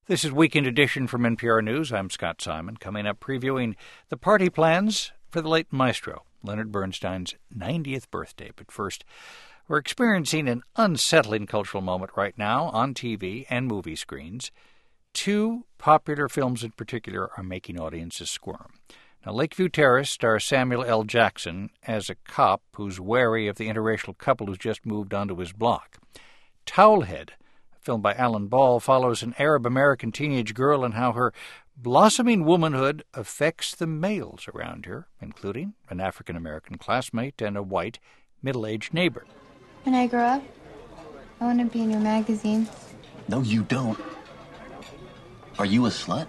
This is Weekend Edition from NPR News. I'm Scott Simon, coming up previewing the party plans for the late maestro, Leonard Bernstein's 90th birthday. But first, we're experiencing an unsettling cultural moment right now on TV and movie screens. Two popular films in particular are making audiences squirm. Now, Lakeview Terrace stars Samuel L. Jackson as a cop who's wary of the interracial couple who's just moved onto his block. Towelhead, filmed by Alan Ball, follows an Arab-American teenage girl and how her blossoming womanhood affects the males around her, including an African-American classmate and a white, middle-aged neighbor. When I grow up, I want to be in your magazine. No, you don't. Are you a slut?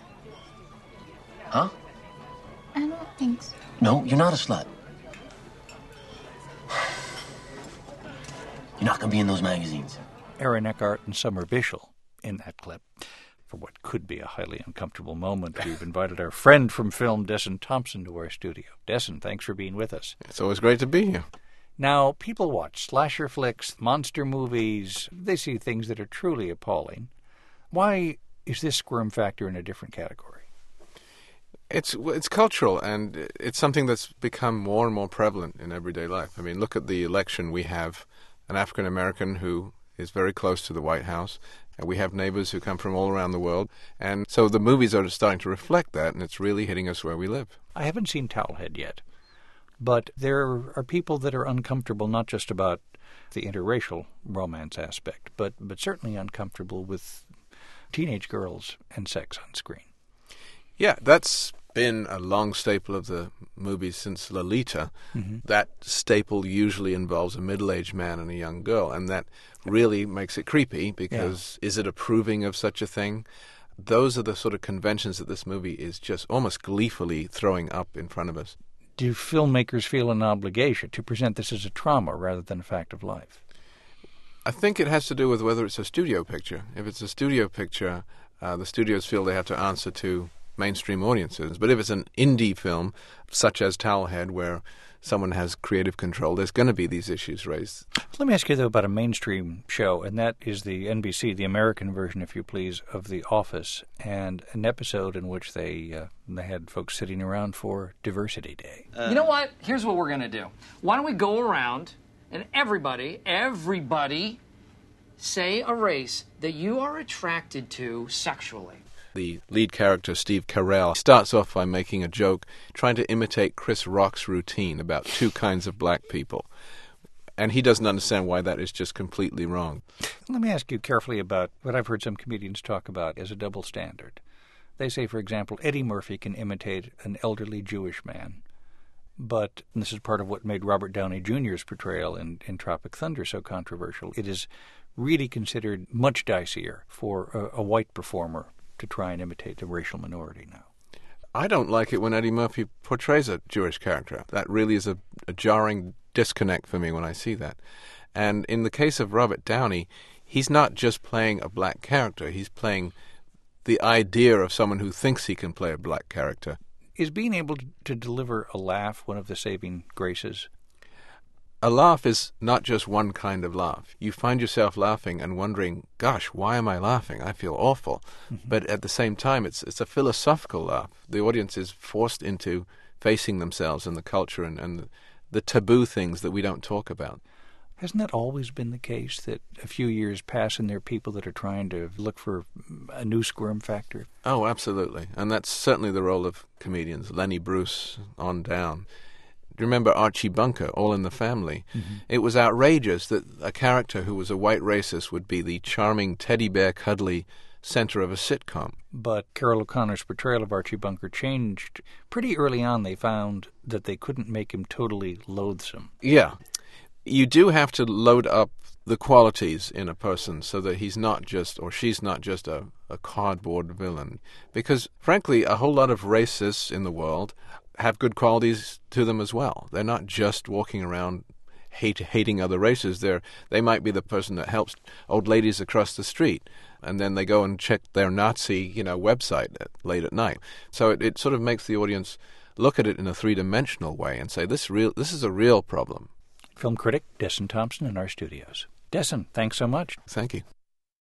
Huh? I don't think so. No, you're not a slut. You're not going to be in those magazines. Aaron Eckhart and Summer Bishel in that clip. For what could be a highly uncomfortable moment, we've invited our friend from film, Desson Thomson, to our studio. Desson, thanks for being with us. It's always great to be here. Now, people watch slasher flicks, monster movies. They see things that are truly appalling. Why is this squirm factor in a different category? It's cultural, and it's something that's become more and more prevalent in everyday life. I mean, look at the election. We have an African-American who is very close to the White House, and we have neighbors who come from all around the world. And so the movies are starting to reflect that, and it's really hitting us where we live. I haven't seen Towelhead yet, but there are people that are uncomfortable not just about the interracial romance aspect, but certainly uncomfortable with teenage girls and sex on screen. Yeah, that's been a long staple of the movies since Lolita. Mm-hmm. That staple usually involves a middle-aged man and a young girl, and that really makes it creepy because is it approving of such a thing? Those are the sort of conventions that this movie is just almost gleefully throwing up in front of us. Do filmmakers feel an obligation to present this as a trauma rather than a fact of life? I think it has to do with whether it's a studio picture. If it's a studio picture, the studios feel they have to answer to mainstream audiences. But if it's an indie film, such as Towelhead, where someone has creative control, there's going to be these issues raised. Let me ask you, though, about a mainstream show, and that is the NBC, the American version, if you please, of The Office, and an episode in which they had folks sitting around for Diversity Day. You know what? Here's what we're going to do. Why don't we go around and everybody say a race that you are attracted to sexually. The lead character, Steve Carell, starts off by making a joke, trying to imitate Chris Rock's routine about two kinds of black people. And he doesn't understand why that is just completely wrong. Let me ask you carefully about what I've heard some comedians talk about as a double standard. They say, for example, Eddie Murphy can imitate an elderly Jewish man. But, and this is part of what made Robert Downey Jr.'s portrayal in Tropic Thunder so controversial, it is really considered much dicier for a white performer to try and imitate the racial minority now. I don't like it when Eddie Murphy portrays a Jewish character. That really is a jarring disconnect for me when I see that. And in the case of Robert Downey, he's not just playing a black character, he's playing the idea of someone who thinks he can play a black character. Is being able to deliver a laugh one of the saving graces? A laugh is not just one kind of laugh. You find yourself laughing and wondering, gosh, why am I laughing? I feel awful. Mm-hmm. But at the same time, it's a philosophical laugh. The audience is forced into facing themselves and the culture and the taboo things that we don't talk about. Hasn't that always been the case, that a few years pass and there are people that are trying to look for a new squirm factor? Oh, absolutely. And that's certainly the role of comedians, Lenny Bruce on down. Do you remember Archie Bunker, All in the Family? Mm-hmm. It was outrageous that a character who was a white racist would be the charming teddy bear cuddly center of a sitcom. But Carol O'Connor's portrayal of Archie Bunker changed. Pretty early on they found that they couldn't make him totally loathsome. Yeah. You do have to load up the qualities in a person so that he's not just, or she's not just a cardboard villain. Because, frankly, a whole lot of racists in the world have good qualities to them as well. They're not just walking around hating other races. They might be the person that helps old ladies across the street, and then they go and check their Nazi, website late at night. So it sort of makes the audience look at it in a three-dimensional way and say, this is a real problem. Film critic Desson Thomson in our studios. Desson, thanks so much. Thank you.